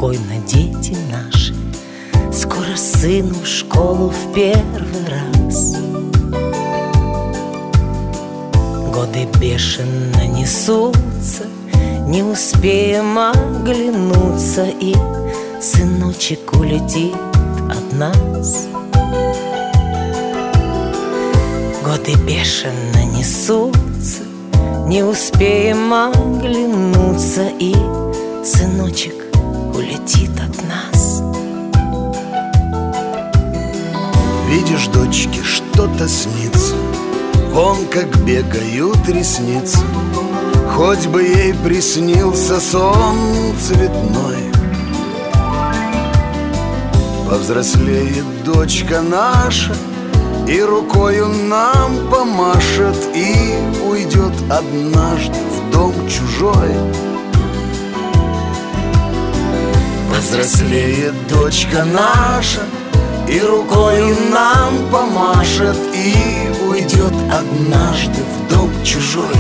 спокойно, дети наши. Скоро сыну в школу в первый раз. Годы бешено несутся, не успеем оглянуться, и сыночек улетит от нас. Годы бешено несутся, не успеем оглянуться, и сыночек улетит от нас. Видишь, дочке, что-то снится, вон как бегают ресницы. Хоть бы ей приснился сон цветной. Повзрослеет дочка наша, и рукою нам помашет, и уйдет однажды в дом чужой. Повзрослеет дочка наша, и рукою нам помашет, и уйдет однажды в дом чужой.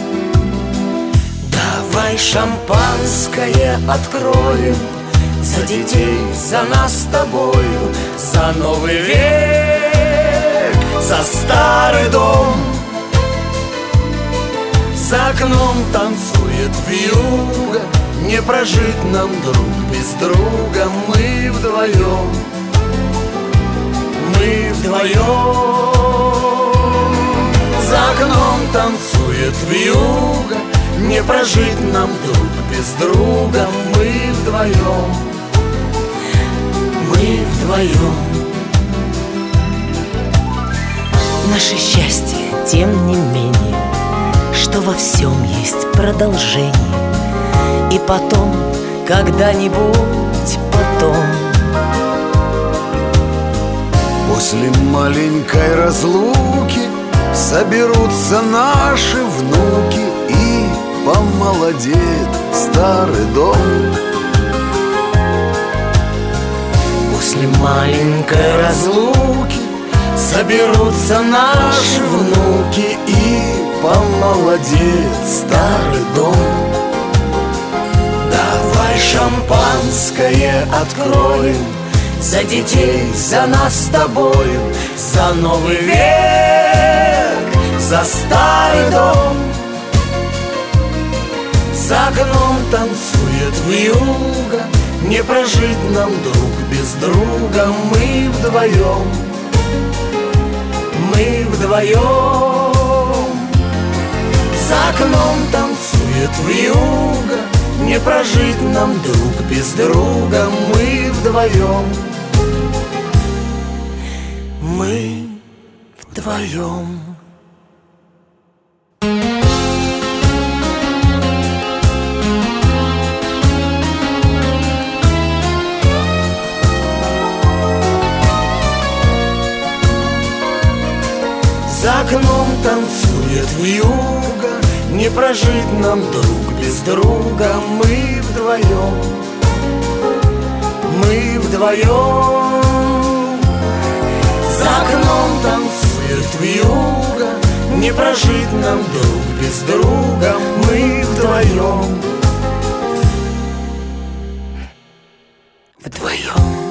Давай шампанское откроем за детей, за нас с тобою, за новый век, за старый дом. За окном танцует вьюга, не прожить нам друг без друга. Мы вдвоем, мы вдвоем. За окном танцует вьюга, не прожить нам друг без друга. Мы вдвоем, мы вдвоем. Наше счастье, тем не менее, что во всем есть продолжение. И потом, когда-нибудь потом, после маленькой разлуки соберутся наши внуки, и помолодеет старый дом. После маленькой разлуки соберутся наши внуки, и помолодеет старый дом. Давай шампанское откроем за детей, за нас с тобою, за новый век, за старый дом. За окном танцует вьюга, не прожить нам друг без друга. Мы вдвоем, мы вдвоем. За окном танцует вьюга, не прожить нам друг без друга. Мы вдвоем, мы вдвоем. За окном танцует вьюга, не прожить нам друг без друга. Мы вдвоем, мы вдвоем. За окном танцует вьюга, не прожить нам друг без друга. Мы вдвоем, вдвоем.